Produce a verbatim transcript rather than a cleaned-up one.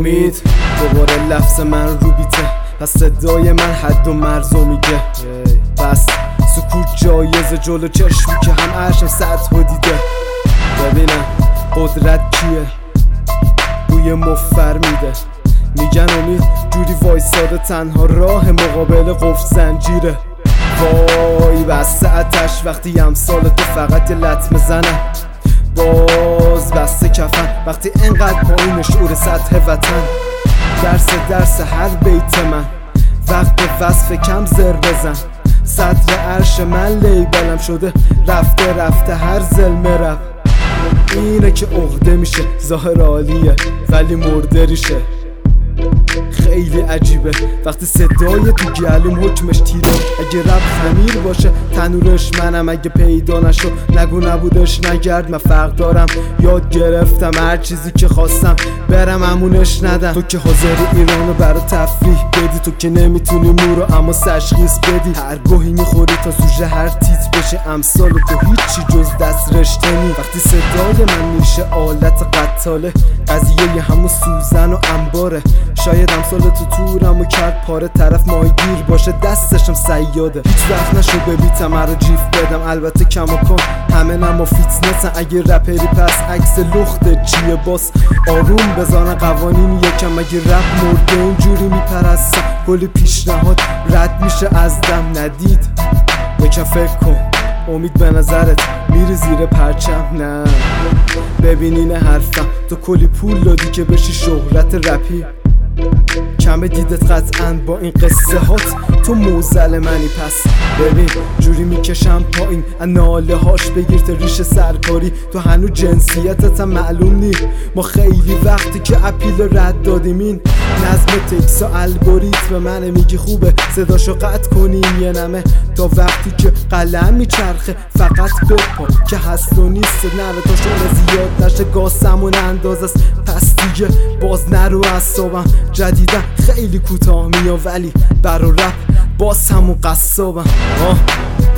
امید دوباره لفظ من رو بیته، پس صدای من حد و مرزو میگه. بس سکوت جایز جلو چشمی که هم عرشم سطح و دیده. ببینم قدرت کیه بوی مفر میده. میگن امید جوری وایساده تنها راه مقابل قفل زنجیره. وای بسته آتش وقتی امثال تو فقط یه لطمه زنن. باز بسته کفن وقتی انقدر پایین شعور سطح وطن. درس درس هر بیت من وقت وصف کم زر بزن. صدر عرش من لیبلم شده رفته رفته هر ظلمه رفت. اینه که عقده میشه ظاهر عالیه ولی مرده ریشه. خیلی عجیبه وقتی صدای تو گلوم حکمش تیره. اگه رب خمیر باشه تنورش منم، اگه پیدا نشو نگو نبودش نگرد. من فرق دارم یاد گرفتم هر چیزی که خواستم برم امونش ندم. تو که حاضری ایرانو برا تفریح بدی، تو که نمیتونی مورو اما تشخیص بدی. هر گوهی میخوری تا سوژه هر تیت بشه، امثال تو هیچی جز دست رشته نی. وقتی صدای من میشه آلت قتاله، قضیه همون سوزن و انباره. شاید امثال تو تورمو کرد پاره، طرف ماهیگیر باشه دستشم صیاده. هیچ وقت نشو ببیتم رو جیف بدم، البته کم و کن همه نما فیتنسن. اگه رپری پس عکس لخت چیه باس آروم بزانه قوانین یکم. اگه رپ مرده اینجوری میپرستم کلی پیشنهاد رد میشه از دم. ندید یکم فکر کن امید به نظرت میری زیر پرچم؟ نه ببین اینه حرفم، تو کلی پول دادی که بشی شهرت رپی. کمه دیدت قطعاً با این قصه هات تو موزل منی. پس ببین جوری میکشم پایین ناله هاش بگیر تا ریش سرکاری. تو هنو جنسیتت هم معلوم نی. ما خیلی وقتی که اپیل رد دادیم این نظم تکس و الگوریتم منه. میگی خوبه صداشو قطع کنیم یه نمه تا وقتی که قلم میچرخه فقط بپا که هست و نیست. نره تا شده زیاد نشه گاسمون انداز است. پس دیگه باز نرو اعصابم جدیدن خیلی کوتاه میام ولی برا رپ باز همون قصابم. آه